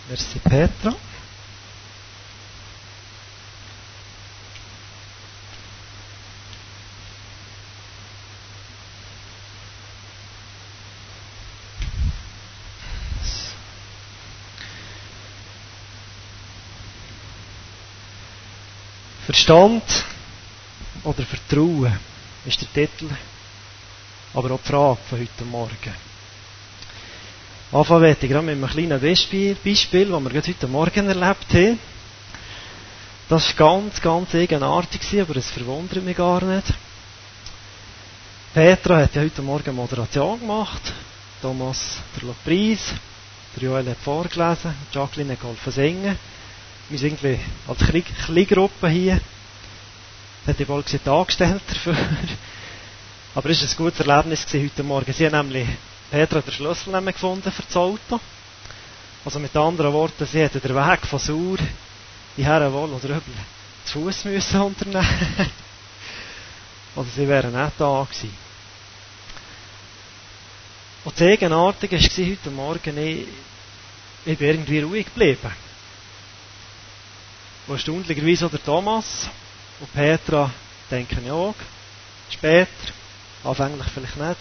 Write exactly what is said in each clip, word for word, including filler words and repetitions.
Merci Petra. Verstand oder Vertrauen ist der Titel, aber auch die Frage von heute Morgen. Anfangen möchte ich gerade mit einem kleinen Beispiel, Beispiel, das wir gerade heute Morgen erlebt haben. Das war ganz, ganz eigenartig, aber es verwundert mich gar nicht. Petra hat ja heute Morgen Moderation gemacht, Thomas der Lobpreis, der Joel hat vorgelesen, Jacqueline hat geholfen singen. Wir sind irgendwie als Kleingruppe hier. Das hätte ich wohl gesagt, angestellt dafür. Aber es war ein gutes Erlebnis heute Morgen. Sie haben nämlich, Petra hat den Schlüssel nämlich gefunden für das Auto. Also mit anderen Worten, sie hätten den Weg von Sur hierher wohl oder über zu Fuß müssen unternehmen. Oder sie wären nicht da gewesen. Und das Eigenartige war heute Morgen, ich, ich bin irgendwie ruhig geblieben. Und erstaunlicherweise auch der Thomas und Petra denken ja auch. Später, anfänglich vielleicht nicht.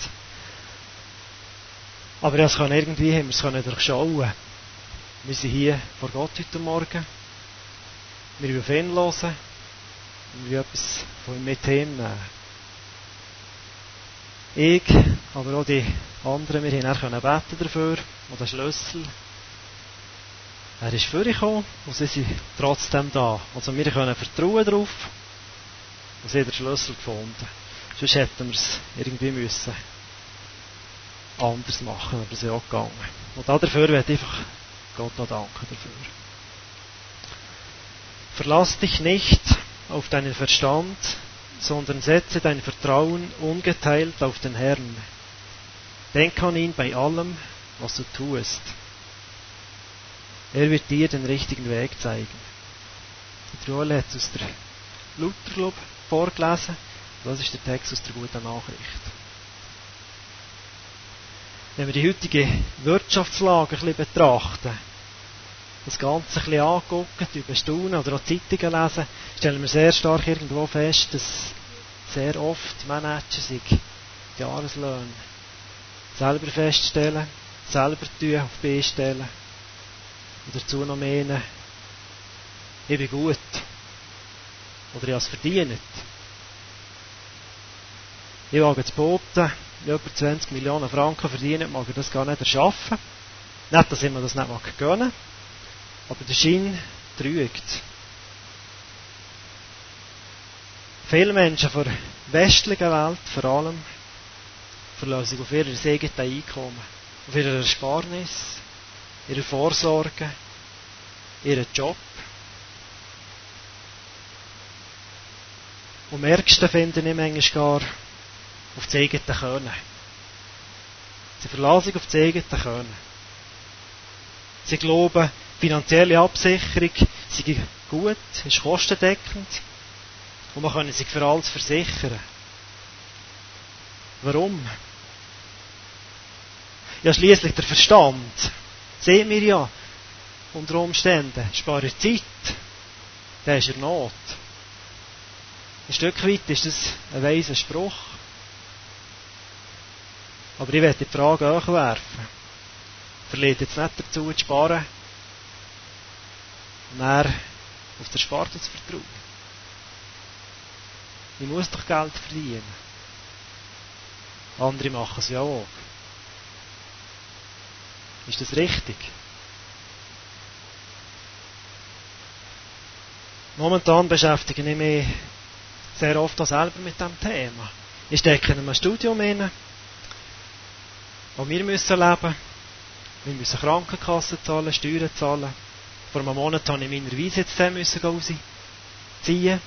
Aber ja, es kann irgendwie, haben wir es können durchschauen. Wir sind hier vor Gott heute Morgen. Wir wollen auf ihn hören. Und wir wollen etwas von ihm mit hinnehmen. Ich, aber auch die anderen, wir können dann beten dafür. Und den Schlüssel. Er ist vorgekommen und sie sind trotzdem da. Also wir können vertrauen darauf und sie haben den Schlüssel gefunden. Sonst hätten wir es irgendwie müssen anders machen, aber es ist auch gegangen. Und dafür werde ich einfach Gott noch danken dafür. Verlass dich nicht auf deinen Verstand, sondern setze dein Vertrauen ungeteilt auf den Herrn. Denk an ihn bei allem, was du tust. Er wird dir den richtigen Weg zeigen. Der Joel hat aus der Luther, glaube ich, vorgelesen. Das ist der Text aus der guten Nachricht. Wenn wir die heutige Wirtschaftslage ein bisschen betrachten, das Ganze ein bisschen angucken, überstaunen oder auch Zeitungen lesen, stellen wir sehr stark irgendwo fest, dass sehr oft Manager sich die Jahreslöhne selber feststellen, selber tun, auf B stellen. Und dazu noch meinen, ich bin gut. Oder ich habe es verdient. Ich wage zu behaupten, ich über zwanzig Millionen Franken verdienen, mag ich das gar nicht erschaffen. Nicht, dass ich mir das nicht mag gönnen, aber der Schein trügt. Viele Menschen von der westlichen Welt, vor allem, verlassen sich auf ihr eigenes Einkommen, auf ihre Ersparnis, ihre Vorsorge, ihren Job. Und am ärgsten finde ich manchmal gar auf das eigene Können. Sie verlassen sich auf das eigene Können. Sie glauben, finanzielle Absicherung sei gut, ist kostendeckend und man kann sich für alles versichern. Warum? Ja, schliesslich der Verstand. Seht mir ja, unter Umständen, spare Zeit, der ist in Not. Ein Stück weit ist das ein weiser Spruch. Aber ich werde die Frage auch werfen. Verliert jetzt nicht dazu, zu sparen und dann auf der Sparte zu vertrauen. Ich muss doch Geld verdienen. Andere machen es ja auch. Ist das richtig? Momentan beschäftige ich mich sehr oft auch selber mit diesem Thema. Ich stecke in einem Studium hinein, wo wir müssen leben. Wir müssen Krankenkassen zahlen, Steuern zahlen. Vor einem Monat musste ich meine Weise jetzt ziehen.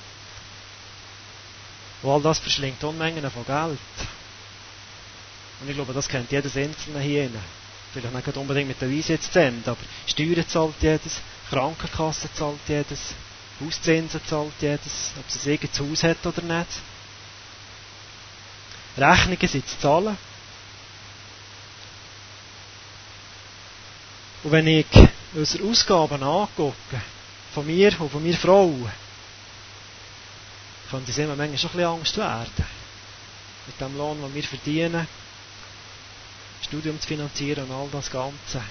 Und all das verschlingt Unmengen von Geld. Und ich glaube, das kennt jedes Einzelne hier hinein. Vielleicht nicht unbedingt mit der Weise jetzt zu Ende, aber Steuern zahlt jedes, Krankenkasse zahlt jedes, Hauszinsen zahlt jedes, ob es ein eigenes Haus hat oder nicht. Rechnungen sind zu zahlen. Und wenn ich unsere Ausgaben angucken, von mir und von mir Frauen, könnte es immer manchmal schon ein bisschen Angst werden. Mit dem Lohn, den wir verdienen, Studium zu finanzieren und all das Ganze.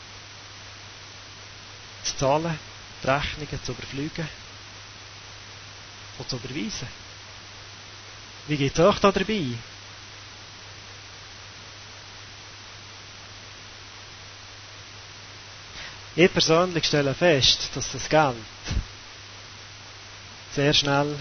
Zu zahlen, die Rechnungen zu überfliegen und zu überweisen. Wie geht es euch da dabei? Ich persönlich stelle fest, dass das Geld sehr schnell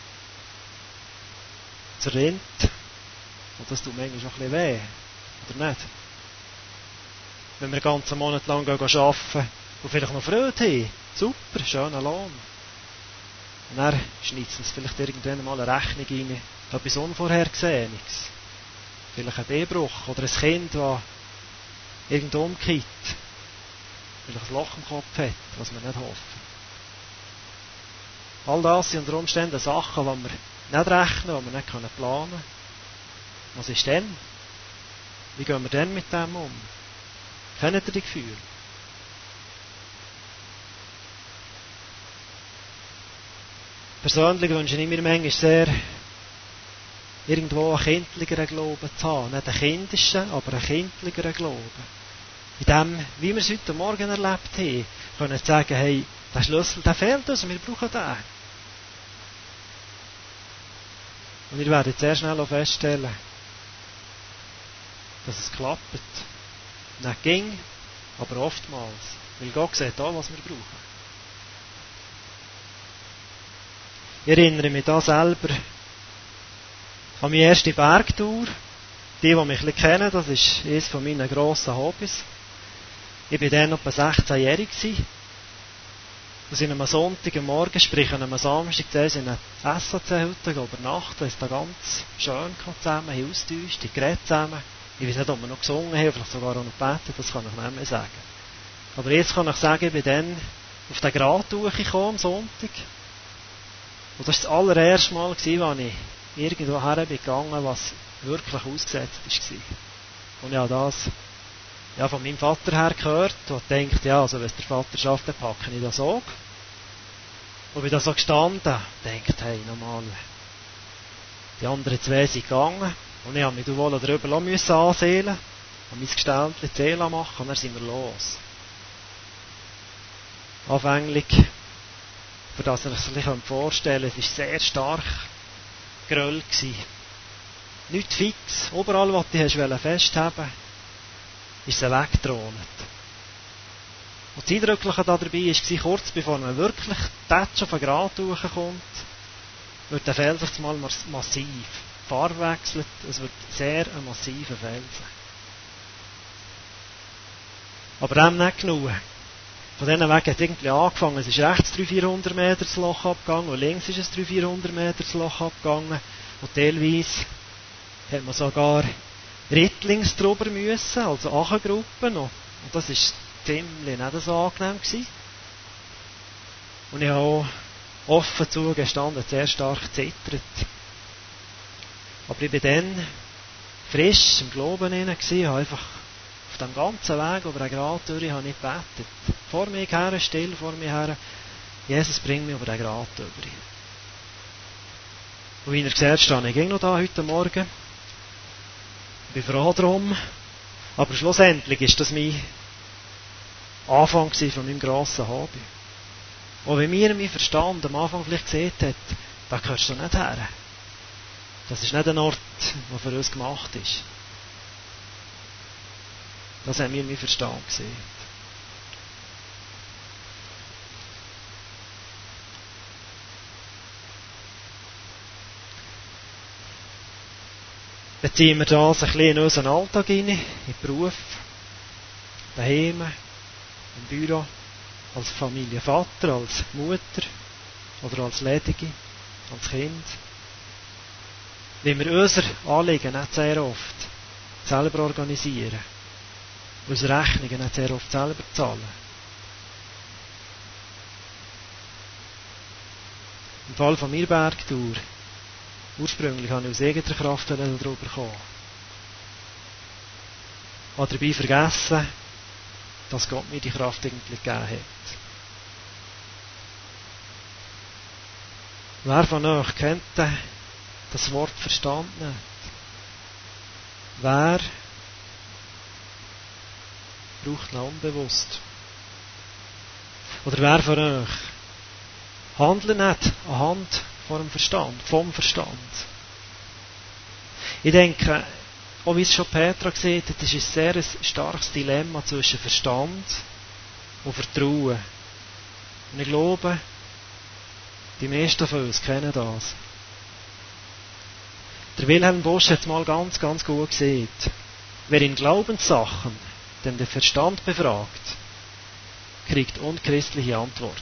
zerrinnt. Und das tut manchmal auch ein bisschen weh. Oder nicht? Wenn wir einen ganzen Monat lang arbeiten und vielleicht noch Freude haben. Super, schöner Lohn. Und dann schnitzt es vielleicht irgendwann mal eine Rechnung rein. Etwas Unvorhergesehenes. Vielleicht ein Ehebruch oder ein Kind, das irgendwo umkippt. Vielleicht ein Loch im Kopf hat, was wir nicht hoffen. All das sind unter Umständen Sachen, die wir nicht rechnen, die wir nicht planen können. Was ist denn? Wie gehen wir denn mit dem um? Kennt ihr die Gefühle? Persönlich wünsche ich mir manchmal sehr, irgendwo einen kindligeren Glauben zu haben. Nicht einen kindischen, aber einen kindligeren Glauben. In dem, wie wir es heute Morgen erlebt haben, können wir sagen, hey, der Schlüssel, der fehlt uns und wir brauchen den. Und ihr werdet sehr schnell auch feststellen, dass es klappt. Nicht ging, aber oftmals. Weil Gott sieht auch, was wir brauchen. Ich erinnere mich da selber an meine erste Bergtour. Die, die mich ein bisschen kennen, das ist eines von meinen grossen Hobbys. Ich war dann etwa sechzehnjährig. Und sind am Sonntagmorgen, sprich an einem Samstag, in einer S A C-Hütte übernachtet. Wir haben da ganz schön zusammen, haben austauscht, geredet zusammen. Ich weiß nicht, ob wir noch gesungen haben, vielleicht sogar auch noch gebetet, das kann ich nicht mehr sagen. Aber jetzt kann ich sagen, ich bin dann auf den Grat gekommen am Sonntag. Und das war das allererste Mal, als ich irgendwo hergegangen bin, was wirklich ausgesetzt war. Und ich habe das ja, von meinem Vater her gehört und denkt, ja, also wenn es der Vater schafft, dann packe ich das auch. Und bin da so gestanden und denkt, hey, nochmal, die anderen zwei sind gegangen und ich habe mich wohl darüber müssen ansehen, habe mein Gestellchen zählen machen und dann sind wir los. Anfänglich, für das ihr euch das ein vorstellen könnt, es war sehr stark Geröll. Nicht fix, überall, was du festhaben wolltest, ist sie weggetrönt. Und das Eindrückliche dabei war, kurz bevor man wirklich tatsch auf den Grat hochkommt, wird der Felsen mal massiv. Die Farbe wechselt, es wird sehr ein massiver Felsen. Aber dem nicht genug. Von diesen Wegen hat es irgendwie angefangen. Es ist rechts dreihundert, vierhundert Meter das Loch abgegangen und links ist es dreihundert, vierhundert Meter das Loch abgegangen. Und teilweise hat man sogar Rittlings drüber müssen, also Achengruppen. Und das war ziemlich nicht so angenehm gewesen. Und ich habe auch offen zugestanden, sehr stark gezittert. Aber ich war dann frisch im Glauben hinein, habe einfach auf dem ganzen Weg über den Grat durch habe ich gebetet. Vor mir her, still vor mir her, Jesus, bring mich über den Grat über. Und wie ihr seht, stehe ich noch da heute Morgen. Ich bin froh darum. Aber schlussendlich war das mein Anfang von meinem grossen Hobby. Und wenn mir mein Verstand am Anfang vielleicht gesehen hat, da gehörst du nicht her. Das ist nicht ein Ort, der für uns gemacht ist. Das hat mir mein Verstand gesehen. Beziehen wir das ein bisschen in unseren Alltag hinein, in den Beruf, daheim, im Büro, als Familienvater, als Mutter oder als Ledige, als Kind. Wenn wir unser Anliegen nicht sehr oft selber organisieren, unsere Rechnungen nicht sehr oft selber zahlen. Im Fall von meiner Bergtour, ursprünglich habe ich aus eigener Kraft darüber kommen. Ich habe dabei vergessen, dass Gott mir die Kraft eigentlich gegeben hat. Wer von euch kennt das Wort Verstand nicht? Wer braucht ihn unbewusst? Oder wer von euch handelt nicht anhand vom Verstand, vom Verstand? Ich denke, auch wie es schon Petra gesagt hat, das ist ein sehr starkes Dilemma zwischen Verstand und Vertrauen. Und ich glaube, die meisten von uns kennen das. Der Wilhelm Busch hat es mal ganz, ganz gut gesagt. Wer in Glaubenssachen denn den Verstand befragt, kriegt unchristliche Antworten.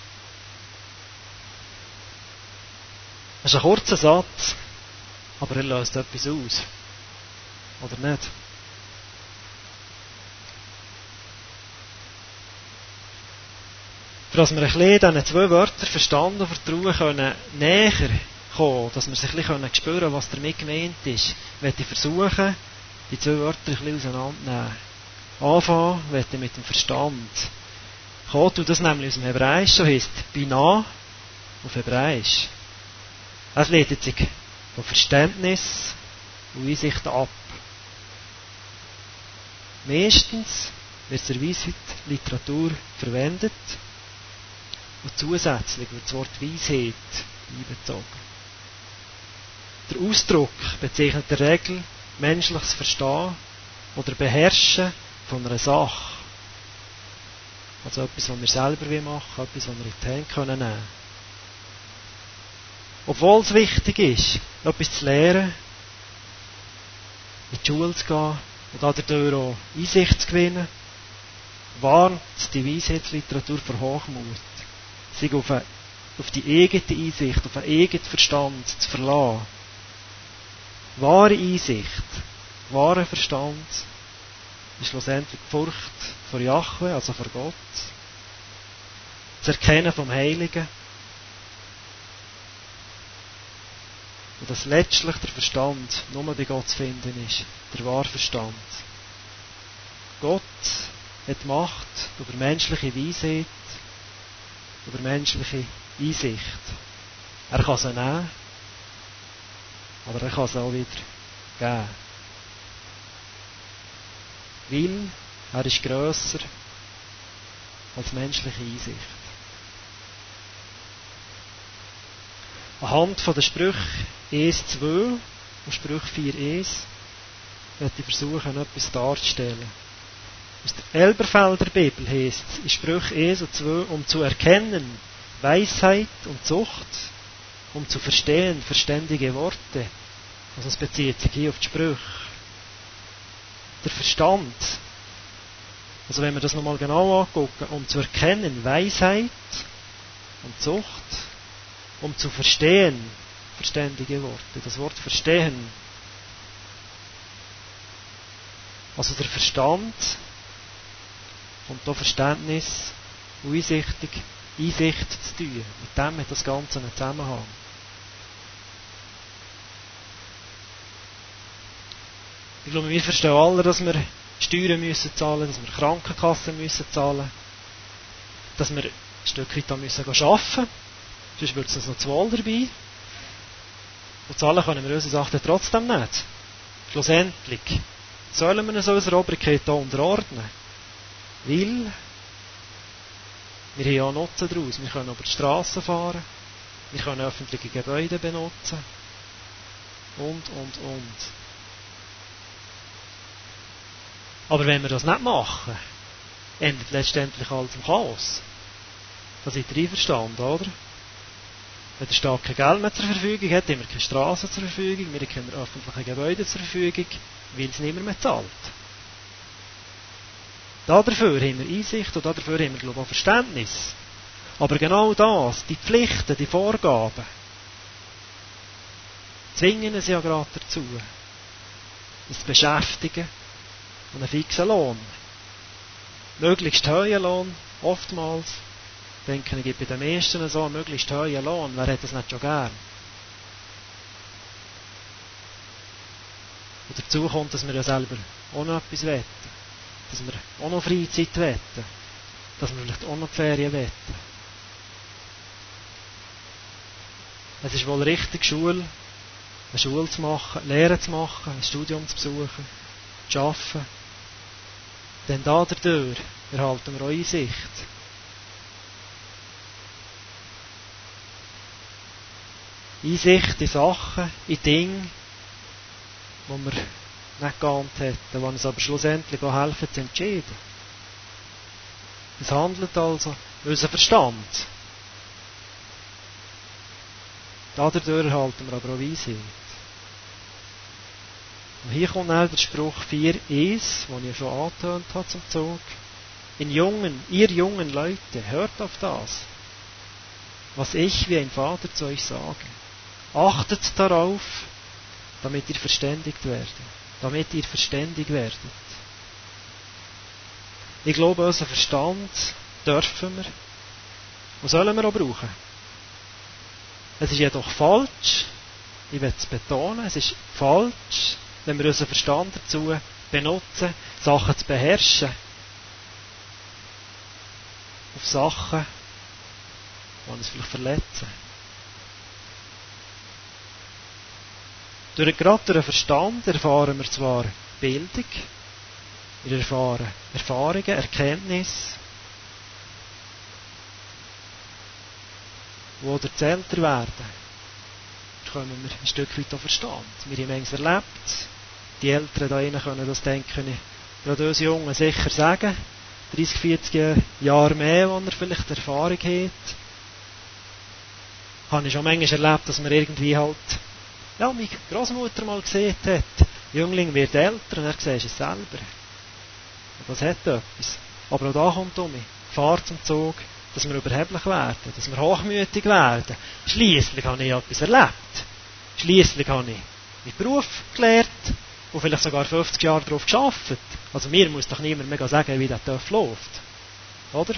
Das ist ein kurzer Satz, aber er löst etwas aus. Oder nicht? Für dass wir ein bisschen diesen zwei Wörtern Verstand und Vertrauen können näher kommen, dass wir sich ein bisschen spüren können, was damit gemeint ist, möchte ich versuchen, die zwei Wörter ein bisschen auseinanderzunehmen. Anfangen möchte ich mit dem Verstand. Kommt das nämlich aus dem Hebräischen, heisst Binah auf Hebräisch. Es leitet sich von Verständnis und Einsicht ab. Meistens wird in der Weisheit-Literatur verwendet und zusätzlich wird das Wort Weisheit einbezogen. Der Ausdruck bezeichnet in der Regel menschliches Verstehen oder Beherrschen von einer Sache. Also etwas, was wir selber machen wollen, etwas, was wir in die Hände nehmen können. Obwohl es wichtig ist, etwas zu lernen, in die Schule zu gehen und dadurch auch Einsicht zu gewinnen, warnt die Weisheitsliteratur vor Hochmut, sich auf, eine, auf die eigene Einsicht, auf den eigenen Verstand zu verlassen. Wahre Einsicht, wahrer Verstand ist schlussendlich die Furcht vor Jahwe, also vor Gott, das Erkennen vom Heiligen und dass letztlich der Verstand nur bei Gott zu finden ist, der wahre Verstand. Gott hat Macht über menschliche Weisheit, über menschliche Einsicht. Er kann sie nehmen, aber er kann sie auch wieder geben. Weil er ist grösser als menschliche Einsicht. Anhand von den Sprüchen eins zwei und Sprüche vier eins werde ich versuchen, etwas darzustellen. Aus der Elberfelder Bibel heisst es in Sprüche eins und zwei, um zu erkennen Weisheit und Zucht, um zu verstehen verständige Worte. Also es bezieht sich hier auf die Sprüche. Der Verstand, also wenn wir das nochmal genau angucken, um zu erkennen Weisheit und Zucht, um zu verstehen verständige Worte. Das Wort verstehen, also der Verstand und da Verständnis und Einsichtig, Einsicht zu tun. Mit dem hat das Ganze einen Zusammenhang. Ich glaube, wir verstehen alle, dass wir Steuern müssen zahlen, dass wir Krankenkassen müssen zahlen, dass wir ein Stück weit müssen arbeiten müssen, sonst wird es uns noch zu wohl dabei. Und zahlen können wir unsere Sachen trotzdem nicht. Schlussendlich sollen wir uns unserer Obrigkeit hier unterordnen. Weil wir haben ja Nutzen daraus. Wir können über die Strassen fahren, wir können öffentliche Gebäude benutzen und, und, und. Aber wenn wir das nicht machen, endet letztendlich alles im Chaos. Da seid ihr einverstanden, oder? Wenn der Staat kein Geld mehr zur Verfügung hat, haben wir keine Straßen zur Verfügung, wir haben keine öffentlichen Gebäude zur Verfügung, weil es niemand mehr zahlt. Dafür haben wir Einsicht und dafür haben wir, glaube ich, auch Verständnis. Aber genau das, die Pflichten, die Vorgaben, zwingen uns ja gerade dazu, uns zu beschäftigen und einen fixen Lohn. Möglichst hohen Lohn, oftmals, denke ich, bei den meisten so einen möglichst hohen Lohn. Wer hat das nicht schon gern? Und dazu kommt, dass wir ja selber auch noch etwas wollen. dass wir auch noch Freizeit wetten, dass wir vielleicht auch noch die Ferien wetten. Es ist wohl richtig, Schule, eine Schule zu machen, Lehre zu machen, ein Studium zu besuchen, zu arbeiten. Denn dadurch erhalten wir auch Einsicht. Einsicht in Sachen, in Dinge, die wir nicht geahnt hätten, die uns aber schlussendlich auch helfen zu entscheiden. Es handelt also um unseren Verstand. Dadurch erhalten wir aber auch Weisheit. Und hier kommt auch der Spruch vier eins, den ich schon angetönt habe zum Zug. In jungen, ihr jungen Leute, hört auf das, was ich wie ein Vater zu euch sage. Achtet darauf, damit ihr verständigt werdet. Damit ihr verständig werdet. Ich glaube, unseren Verstand dürfen wir und sollen wir auch brauchen. Es ist jedoch falsch, ich will es betonen, es ist falsch, wenn wir unseren Verstand dazu benutzen, Sachen zu beherrschen. Auf Sachen, die uns vielleicht verletzen. Durch, gerade durch den Verstand erfahren wir zwar Bildung, wir erfahren Erfahrungen, Erkenntnisse, die durch das Älterwerden bekommen wir ein Stück weit auch Verstand. Wir haben manches erlebt. Die Eltern da drinnen können das, denke ich, gerade uns Jungen sicher sagen. dreißig, vierzig Jahre mehr, wo er vielleicht Erfahrung hat. Habe ich schon manchmal erlebt, dass man irgendwie halt, ja, meine Großmutter mal gesehen hat, der Jüngling wird älter und er sieht es selber. Und das hat etwas. Aber auch da kommt um mich Gefahr zum Zug, dass wir überheblich werden, dass wir hochmütig werden. Schliesslich habe ich etwas erlebt. Schliesslich habe ich meinen Beruf gelernt und vielleicht sogar fünfzig Jahre darauf gearbeitet. Also mir muss doch niemand mehr sagen, wie der TÜV läuft. Oder?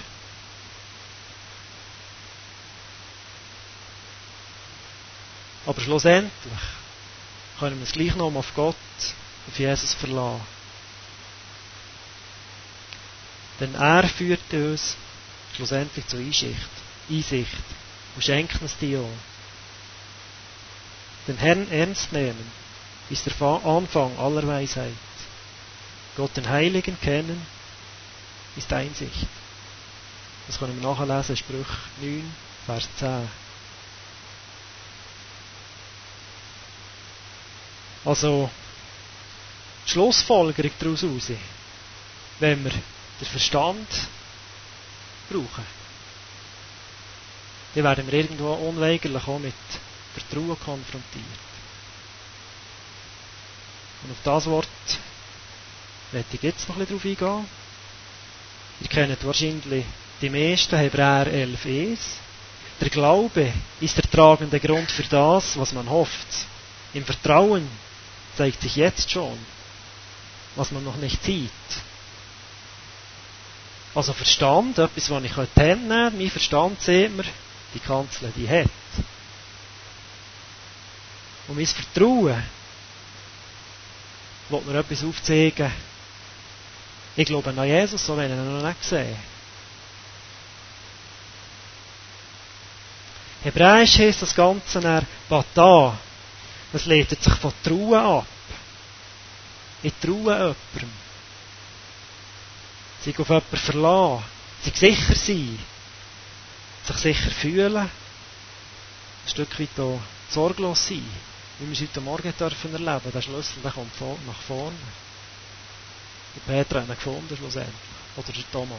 Aber schlussendlich können wir uns gleich noch auf Gott, auf Jesus verlassen. Denn er führt uns schlussendlich zur Einsicht, Einsicht und schenkt uns die auch. Den Herrn ernst nehmen ist der Anfang aller Weisheit. Gott den Heiligen kennen ist Einsicht. Das können wir nachlesen, Sprüche neun, Vers zehn. Also, die Schlussfolgerung daraus heraus, wenn wir den Verstand brauchen, dann werden wir irgendwo unweigerlich auch mit Vertrauen konfrontiert. Und auf das Wort möchte ich jetzt noch ein bisschen drauf eingehen. Ihr kennt wahrscheinlich die meisten, Hebräer elf eins. Der Glaube ist der tragende Grund für das, was man hofft. Im Vertrauen zeigt sich jetzt schon, was man noch nicht sieht. Also Verstand, etwas, was ich nehmen kann. Mein Verstand sieht mir, die Kanzel, die hat. Und mein Vertrauen will mir etwas aufzeigen. Ich glaube an Jesus, so wenn ich ihn noch nicht sehe. Hebräisch heisst das Ganze dann Bata. Das leitet sich von Trauen ab. Ich traue jemandem. Sich auf jemanden verlassen. Sich sicher sein. Sich sicher fühlen. Ein Stück weit auch sorglos sein. Wie wir es heute Morgen dürfen erleben. Der Schlüssel, der kommt nach vorne. Der Peter hat ihn gefunden schlussendlich. Oder der Thomas.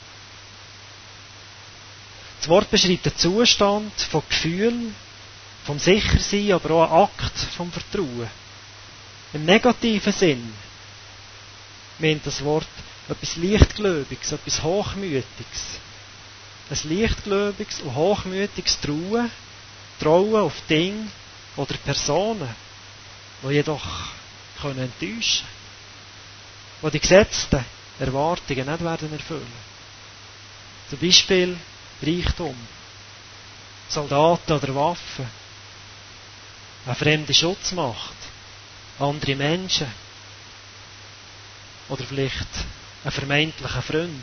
Das Wort beschreibt den Zustand von Gefühl, vom Sichersein, aber auch ein Akt vom Vertrauen. Im negativen Sinn meint das Wort etwas Leichtgläubiges, etwas Hochmütiges. Ein leichtgläubiges und hochmütiges Trauen, Trauen auf Dinge oder Personen, die jedoch können enttäuschen können, die die gesetzten Erwartungen nicht werden erfüllen. Zum Beispiel Reichtum, Soldaten oder Waffen, eine fremde Schutzmacht, andere Menschen oder vielleicht ein vermeintlicher Freund.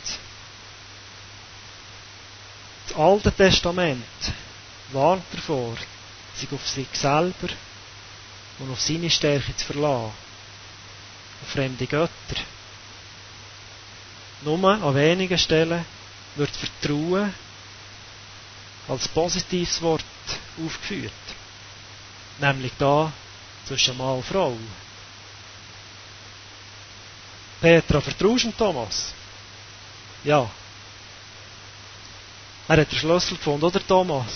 Das Alte Testament warnt davor, sich auf sich selber und auf seine Stärke zu verlassen. Auf fremde Götter. Nur an wenigen Stellen wird Vertrauen als positives Wort aufgeführt. Nämlich da zwischen Mann und Frau. Petra, vertraust du Thomas? Ja. Er hat den Schlüssel gefunden, oder Thomas?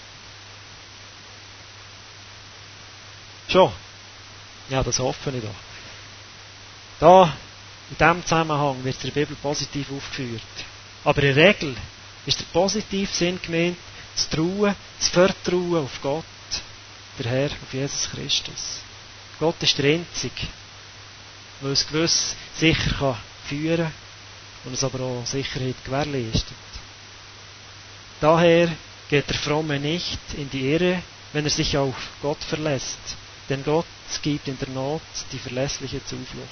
Schon? Ja, das hoffe ich doch. Da, in diesem Zusammenhang wird es in der Bibel positiv aufgeführt. Aber in der Regel ist der positive Sinn gemeint, das Trauen, das Vertrauen auf Gott, der Herr, auf Jesus Christus. Gott ist der Einzige, der uns gewiss sicher kann führen und uns aber auch Sicherheit gewährleistet. Daher geht der Fromme nicht in die Irre, wenn er sich auf Gott verlässt, denn Gott gibt in der Not die verlässliche Zuflucht.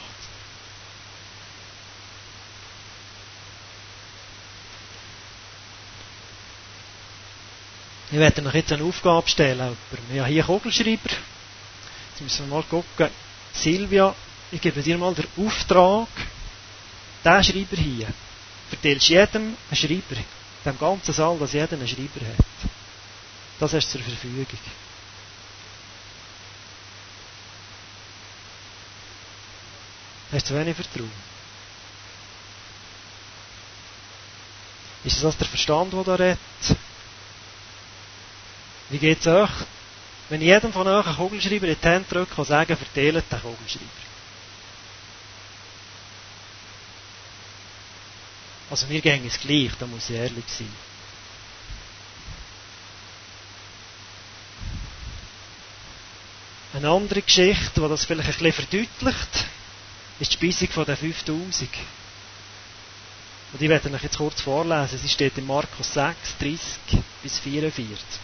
Ich werde euch jetzt eine Aufgabe stellen. Wir haben hier einen Kugelschreiber. Jetzt müssen wir mal gucken. Silvia, ich gebe dir mal den Auftrag, diesen Schreiber hier. Verteilst jedem einen Schreiber. Dem ganzen Saal, dass jeder einen Schreiber hat. Das hast du zur Verfügung. Hast du wenig Vertrauen? Ist das der Verstand, der da redet? Wie geht es euch, wenn jedem von euch einen Kugelschreiber in die Hand drückt und sagen, verteilt den Kugelschreiber? Also mir ging es gleich, da muss ich ehrlich sein. Eine andere Geschichte, die das vielleicht ein bisschen verdeutlicht, ist die Speisung von den fünftausend. Und ich werde euch jetzt kurz vorlesen. Sie steht in Markus sechs, dreißig bis vierundvierzig.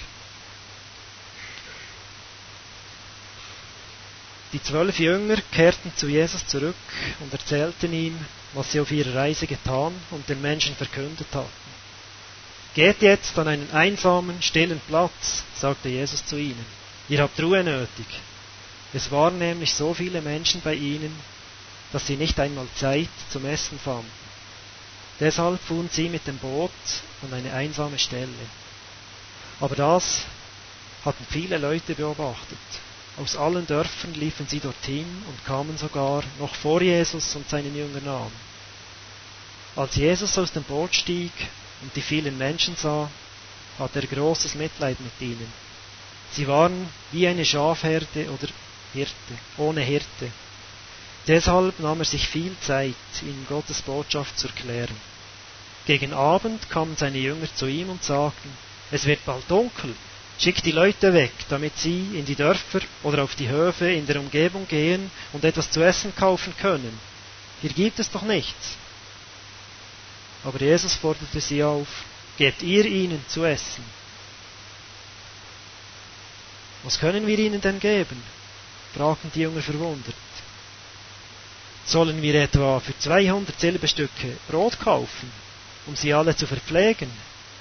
Die zwölf Jünger kehrten zu Jesus zurück und erzählten ihm, was sie auf ihrer Reise getan und den Menschen verkündet hatten. Geht jetzt an einen einsamen, stillen Platz, sagte Jesus zu ihnen. Ihr habt Ruhe nötig. Es waren nämlich so viele Menschen bei ihnen, dass sie nicht einmal Zeit zum Essen fanden. Deshalb fuhren sie mit dem Boot an eine einsame Stelle. Aber das hatten viele Leute beobachtet. Aus allen Dörfern liefen sie dorthin und kamen sogar noch vor Jesus und seinen Jüngern an. Als Jesus aus dem Boot stieg und die vielen Menschen sah, hatte er großes Mitleid mit ihnen. Sie waren wie eine Schafherde oder Hirte, ohne Hirte. Deshalb nahm er sich viel Zeit, ihnen Gottes Botschaft zu erklären. Gegen Abend kamen seine Jünger zu ihm und sagten, es wird bald dunkel. Schickt die Leute weg, damit sie in die Dörfer oder auf die Höfe in der Umgebung gehen und etwas zu essen kaufen können. Hier gibt es doch nichts. Aber Jesus forderte sie auf, gebt ihr ihnen zu essen. Was können wir ihnen denn geben? Fragten die Jünger verwundert. Sollen wir etwa für zweihundert Silberstücke Brot kaufen, um sie alle zu verpflegen?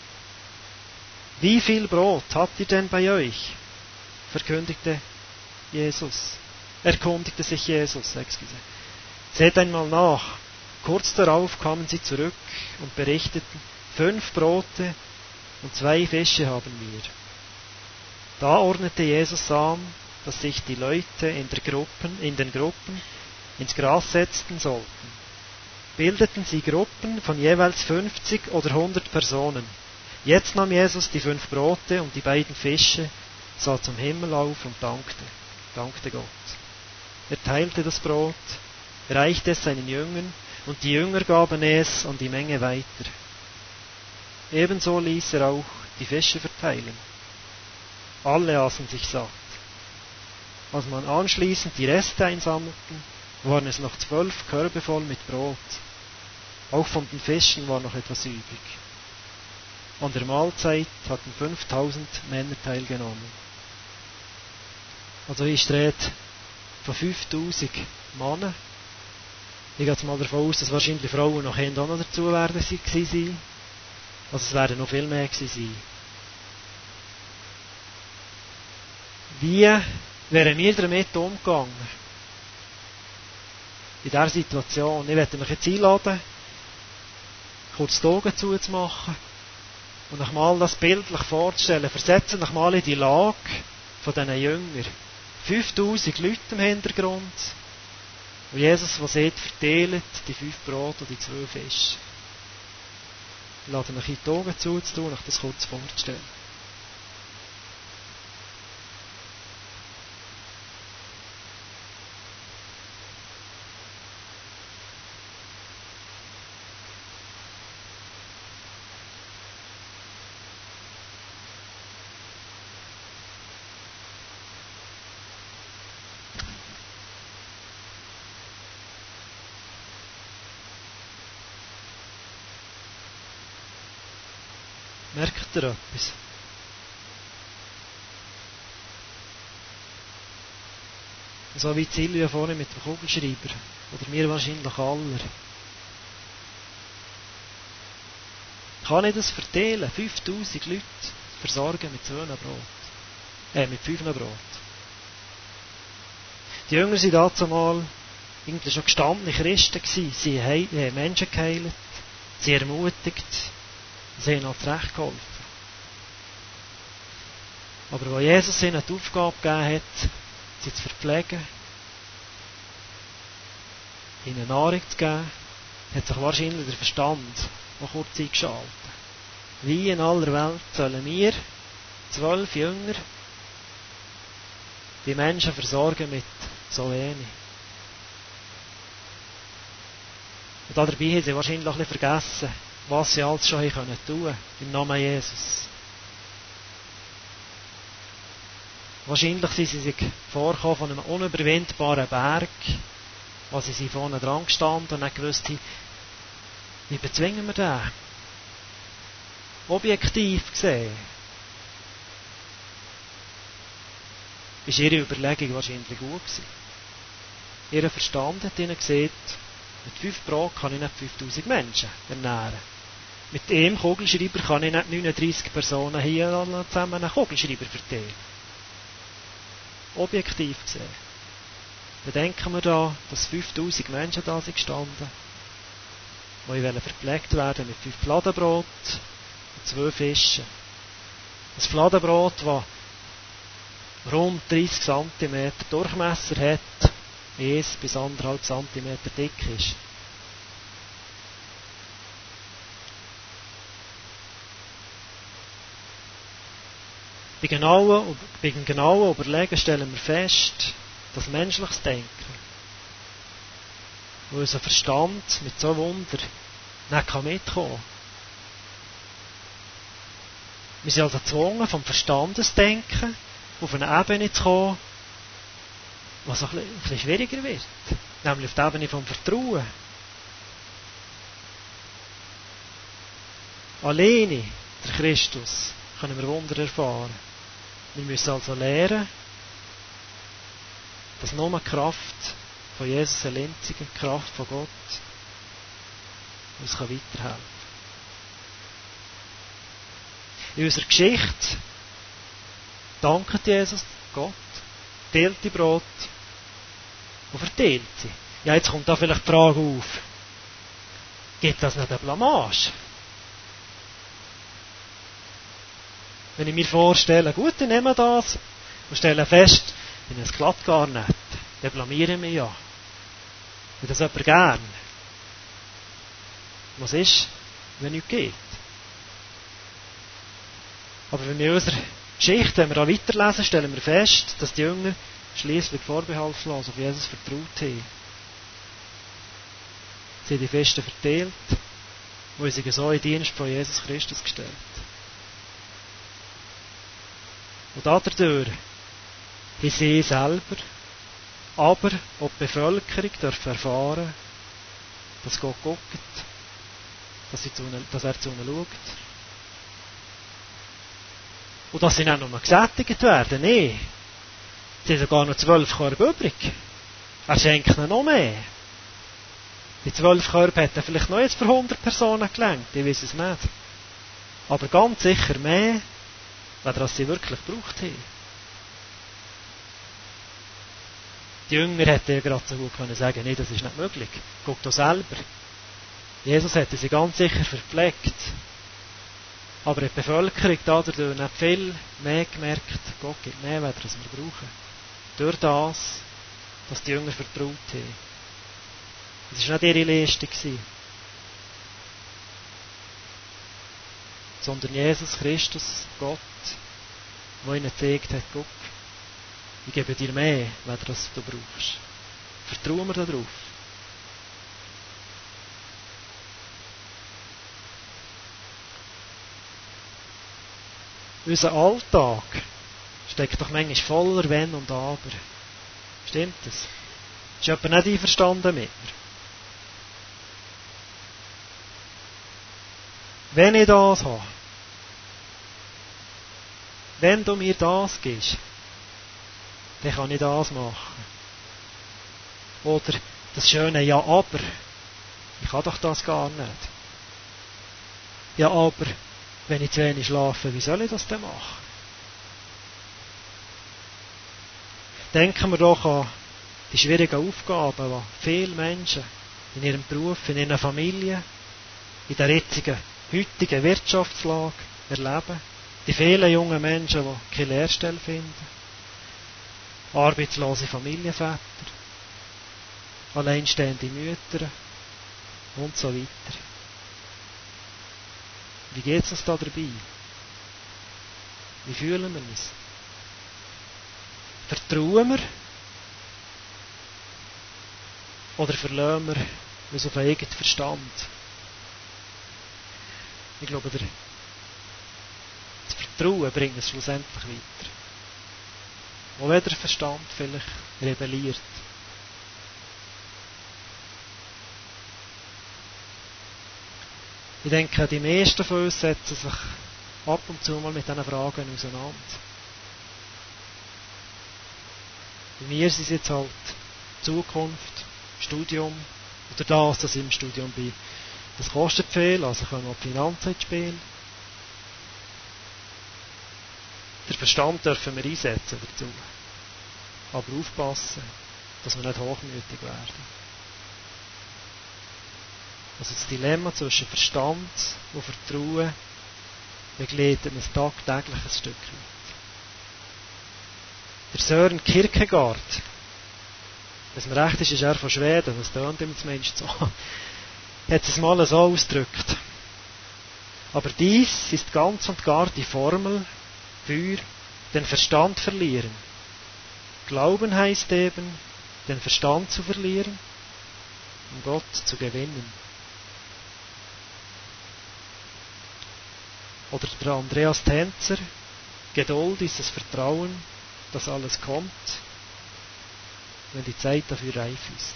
Wie viel Brot habt ihr denn bei euch? Verkündigte Jesus. Erkundigte sich Jesus. Excuse. Seht einmal nach. Kurz darauf kamen sie zurück und berichteten, fünf Brote und zwei Fische haben wir. Da ordnete Jesus an, dass sich die Leute in, der Gruppen, in den Gruppen ins Gras setzten sollten. Bildeten sie Gruppen von jeweils fünfzig oder hundert Personen. Jetzt nahm Jesus die fünf Brote und die beiden Fische, sah zum Himmel auf und dankte, dankte Gott. Er teilte das Brot, reichte es seinen Jüngern und die Jünger gaben es an die Menge weiter. Ebenso ließ er auch die Fische verteilen. Alle aßen sich satt. Als man anschließend die Reste einsammelten, waren es noch zwölf Körbe voll mit Brot. Auch von den Fischen war noch etwas übrig. An der Mahlzeit hatten fünftausend Männer teilgenommen. Also hier steht von fünftausend Männern Ich gehe jetzt mal davon aus, dass wahrscheinlich Frauen und Kinder auch noch dazu werden sein. Also es werden noch viel mehr gewesen sein. Wie wären wir damit umgegangen? In dieser Situation. Ich werde mich jetzt einladen, kurz die Augen zuzumachen und euch mal das bildlich vorzustellen. Versetzen euch mal in die Lage von diesen Jüngern. fünftausend Leute im Hintergrund. Und Jesus, was sagt, verteilt die fünf Brote und die zwei Fische. Ich lade euch in die Augen zuzutun und euch das kurz vorzustellen. Merkt ihr etwas? So wie Silvia vorhin mit dem Kugelschreiber. Oder mir wahrscheinlich alle. Kann ich das verteilen? fünftausend Leute versorgen mit zwei Brot. Äh, mit fünf Brot. Die Jünger waren dazu mal irgendwie schon gestandene Christen gewesen. Sie haben Menschen geheilt, sie ermutigt, sie haben auch zurecht geholfen. Aber wo Jesus ihnen die Aufgabe gegeben hat, sie zu verpflegen, ihnen Nahrung zu geben, hat sich wahrscheinlich der Verstand noch kurz eingeschaltet. Wie in aller Welt sollen wir, zwölf Jünger, die Menschen versorgen mit so wenig? Und dabei haben sie wahrscheinlich ein bisschen vergessen, was sie alles schon tun können, im Namen Jesus. Wahrscheinlich sind sie sich vorgekommen von einem unüberwindbaren Berg, wo sie sind vorne dran gestanden und dann gewusst haben, wie bezwingen wir den? Objektiv gesehen ist ihre Überlegung wahrscheinlich gut gewesen. Ihr Verstand hat ihnen gesagt, mit fünf Brot kann ich nicht fünftausend Menschen ernähren. Mit dem Kugelschreiber kann ich nicht neununddreissig Personen hier zusammen einen Kugelschreiber verteilen. Objektiv gesehen. Bedenken wir da, dass fünftausend Menschen da sind gestanden, die verpflegt werden mit fünf Fladenbrot und zwei Fischen. Ein Fladenbrot, das rund dreissig Zentimeter Durchmesser hat, eins bis anderthalb Zentimeter dick ist. Bei genauen, bei genauen Überlegen stellen wir fest, dass menschliches Denken, wo unser Verstand mit so Wunder nicht mitkommen kann. Wir sind also gezwungen, vom Verstandesdenken auf eine Ebene zu kommen, was ein bisschen, ein bisschen schwieriger wird. Nämlich auf die Ebene vom Vertrauen. Alleine, der Christus, können wir Wunder erfahren. Wir müssen also lernen, dass nur die Kraft von Jesus allein, die Kraft von Gott, uns weiterhelfen kann. In unserer Geschichte dankt Jesus Gott, teilt die Brot und verteilt sie. Ja, jetzt kommt da vielleicht die Frage auf, gibt das nicht eine Blamage? Wenn ich mir vorstelle, gut, ich nehme das und stelle fest, ich nehme es glatt gar nicht, dann blamiere ich mich ja. Will das jemand gern? Was ist, wenn nichts geht? Aber wenn wir unsere Geschichte, wenn wir auch weiterlesen, stellen wir fest, dass die Jünger schliesslich vorbehaltlos auf Jesus vertraut haben. Sie haben die Feste verteilt und sie so in Dienst von Jesus Christus gestellt. Und dadurch haben sie selber, aber auch die Bevölkerung dürfen erfahren, dass Gott guckt, dass, sie zu ihnen, dass er zu ihnen schaut. Und dass sie nicht nur gesättigt werden, nein. Sie haben sogar noch zwölf Körbe übrig. Er schenkt ihnen noch mehr. Die zwölf Körbe hätten vielleicht noch jetzt für hundert Personen gelangt, ich weiß es nicht. Aber ganz sicher mehr, als sie wirklich gebraucht haben. Die Jünger hätten ja gerade so gut können sagen, nee, das ist nicht möglich. Guck doch selber. Jesus hätte sie ganz sicher verpflegt. Aber die Bevölkerung dadurch hat viel mehr gemerkt, Gott gibt mehr, als wir brauchen. Durch das, dass die Jünger vertraut haben. Es war nicht ihre Leistung, sondern Jesus Christus, Gott, der ihnen gezeigt hat, guck, ich gebe dir mehr, wenn du das du brauchst. Vertrauen wir darauf. Unser Alltag steckt doch manchmal voller Wenn und Aber. Stimmt das? Ist jemand nicht einverstanden mit mir? Wenn ich das habe, wenn du mir das gibst, dann kann ich das machen. Oder das schöne Ja, aber. Ich kann doch das gar nicht. Ja, aber wenn ich zu wenig schlafe, wie soll ich das denn machen? Denken wir doch an die schwierigen Aufgaben, die viele Menschen in ihrem Beruf, in ihren Familien, in der jetzigen, heutigen Wirtschaftslage erleben. Die vielen jungen Menschen, die keine Lehrstelle finden. Arbeitslose Familienväter. Alleinstehende Mütter. Und so weiter. Wie geht es uns da dabei? Wie fühlen wir uns? Vertrauen wir? Oder verlassen wir uns auf einen eigenen Verstand? Ich glaube, der, das Vertrauen bringt uns schlussendlich weiter. Auch wenn der Verstand vielleicht rebelliert. Ich denke, die meisten von uns setzen sich ab und zu mal mit diesen Fragen auseinander. Bei mir sind es jetzt halt Zukunft, Studium, oder das, dass ich im Studium bin. Das kostet viel, also kommen auch die Finanzen ins Spiel. Den Verstand dürfen wir einsetzen dazu. Aber aufpassen, dass wir nicht hochmütig werden. Also das Dilemma zwischen Verstand und Vertrauen begleitet uns tagtäglich ein Stück weit. Der Søren Kierkegaard, wenn es mir recht ist, ist er von Schweden, das tönt immer zumindest so, hat es mal so ausgedrückt. Aber dies ist ganz und gar die Formel für den Verstand verlieren. Glauben heißt eben, den Verstand zu verlieren, um Gott zu gewinnen. Oder der Andreas Tänzer, Geduld ist das Vertrauen, dass alles kommt, wenn die Zeit dafür reif ist.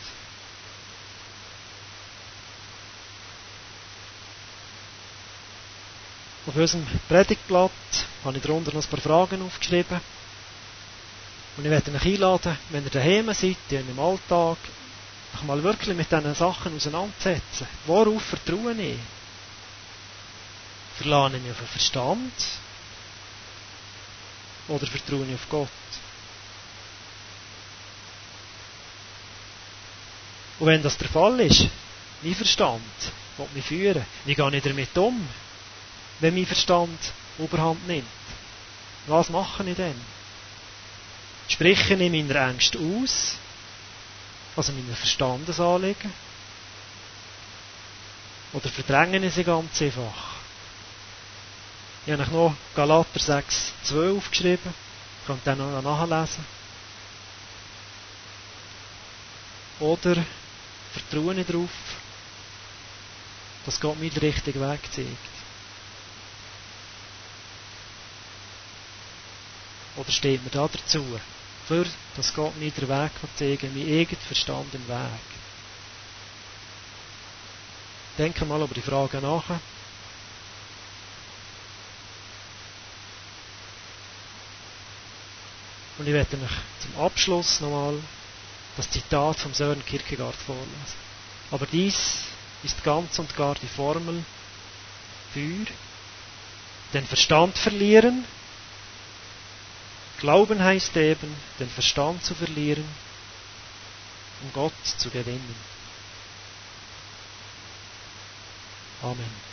Auf unserem Predigtblatt habe ich darunter noch ein paar Fragen aufgeschrieben. Und ich werde euch einladen, wenn ihr daheim seid, in eurem Alltag, euch mal wirklich mit diesen Sachen auseinandersetzen. Worauf vertraue ich? Verlasse ich mich auf den Verstand? Oder vertraue ich auf Gott? Und wenn das der Fall ist, mein Verstand will mich führen, wie gehe ich damit um, wenn mein Verstand Überhand nimmt? Was mache ich denn? Spreche ich meine Ängste aus, also meine Verstandesanliegen, oder verdränge ich sie ganz einfach? Ich habe noch Galater sechs zwei aufgeschrieben, ihr könnt dann noch nachlesen. Oder vertraue ich darauf, dass Gott mir den richtigen Weg zeigt? Oder steht mir da dazu, für dass Gott mir den Weg zeigen kann, mein eigener Verstand im Weg? Denke mal über die Frage nach. Und ich werde euch zum Abschluss nochmal das Zitat vom Søren Kierkegaard vorlesen. Aber dies ist ganz und gar die Formel für den Verstand verlieren. Glauben heißt eben, den Verstand zu verlieren, um Gott zu gewinnen. Amen.